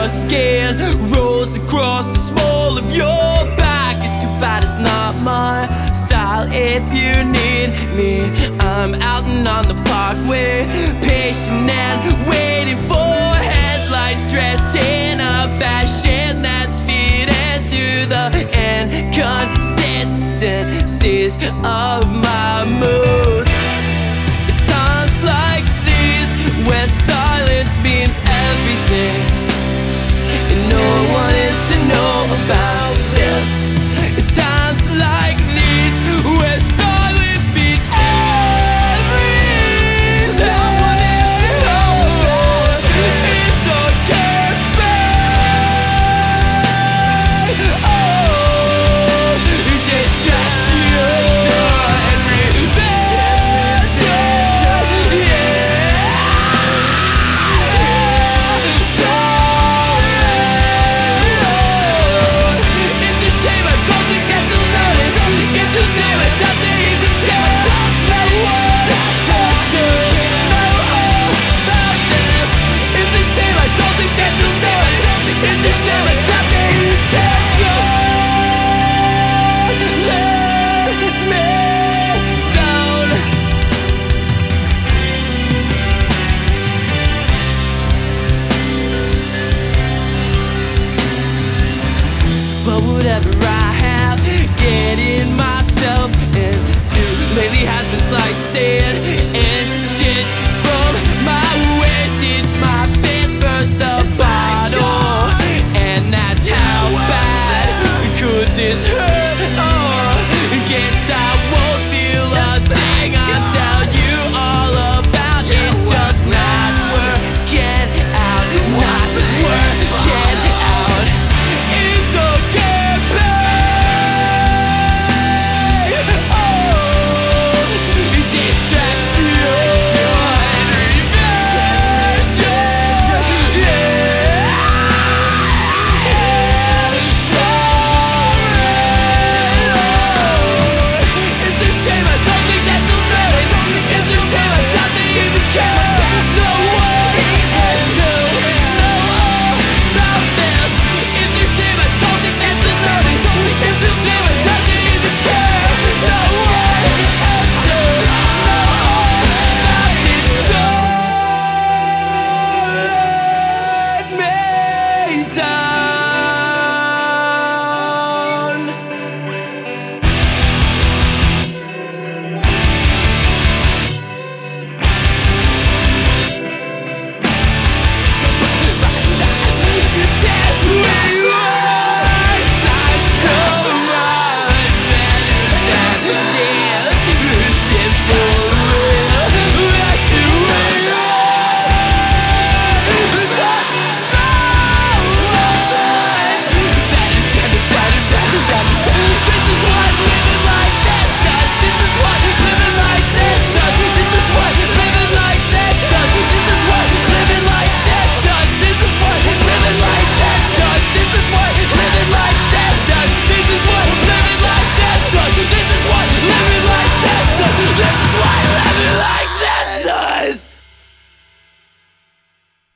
your skin rolls across the small of your back. It's too bad it's not my style. If you need me, I'm out and on the parkway, patient and waiting for headlights, dressed in a fashion that's fitting to the inconsistencies of my moods. It's times like these where silence means everything, and no one is to know about this. It's times like these where silence means everything. No one is to know about it. It's okay, babe. Oh, distraction and revenge. But whatever I have getting myself into lately has been slicing